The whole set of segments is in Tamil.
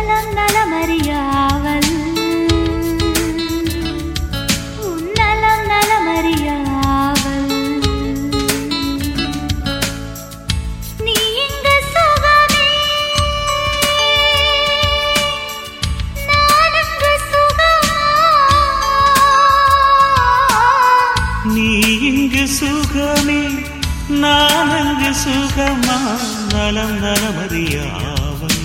நலம் நலமறியாவல் நலம் நலமறியாவல் நீ இங்கு சுகமே நான் அங்கு சுகமா நீ இங்கு சுகமே நான் அங்கு சுகமா நலம் நலமறியாவல்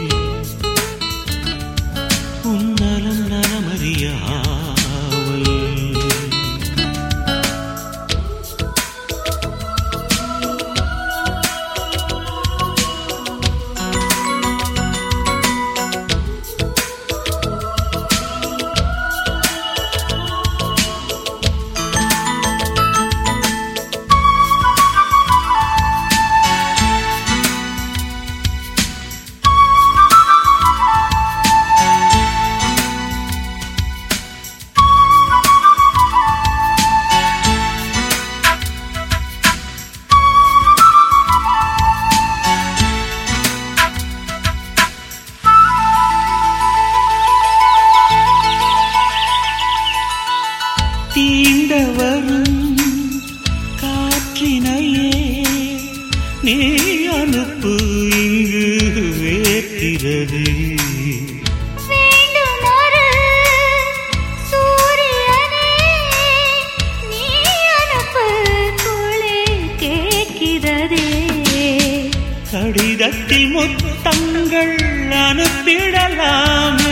உன் நலம் நலமறியாவல் தீண்ட வரும் காற்றினையே நீ அனுப்பு இங்கு வேர்க்கிறது வேண்டுமொரு சூரியனே நீ அனுப்பு குளிர் கேட்கிறதே கடிதத்தில் முத்தங்கள் அனுப்பிடலாமே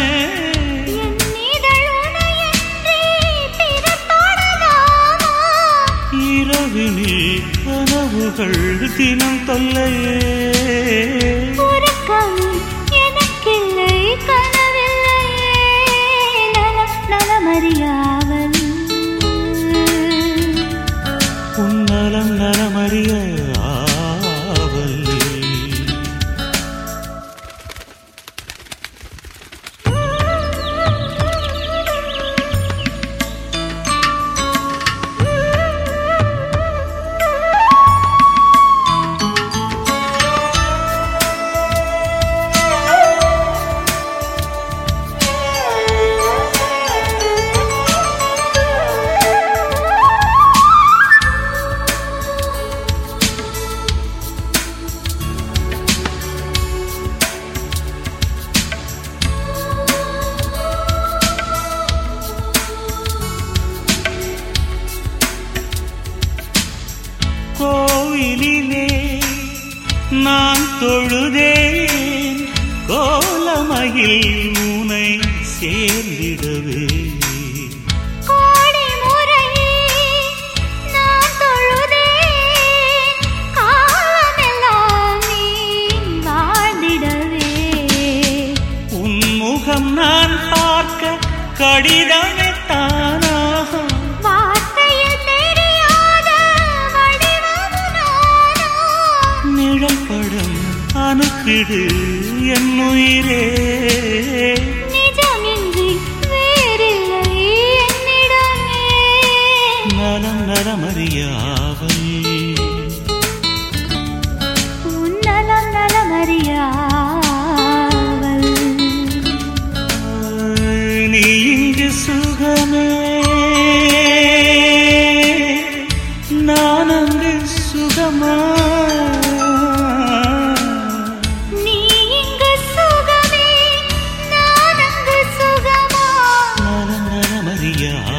இரவினில் கனவுகள் தினம் தொல்லையே உறக்கம் எனக்கில்லை கனவில்லையே நலம் நலமறியாவல் உன் நலம் நலமறியாவல் கோயிலிலே நான் தொழுதேன் கோலமயில் உனை சேர்ந்திடவே கோடி முறையே நான் தொழுதேன் காலமெல்லாம் நீ வாழ்ந்திடவே உன் முகம் நான் பார்க்க கடிதமே தானாக நிழற்படம் அனுப்பிடு என் உயிரே நிஜமின்றி வேறில்லை என்னிடமே நலம் நலமறியாவல் உன் நலம் நலமறியாவல் நீ இங்கு சுகமே நான் அங்கு சுகமா நீ இங்கு சுகமே நான் அங்கு சுகமா நலம் நலமறியா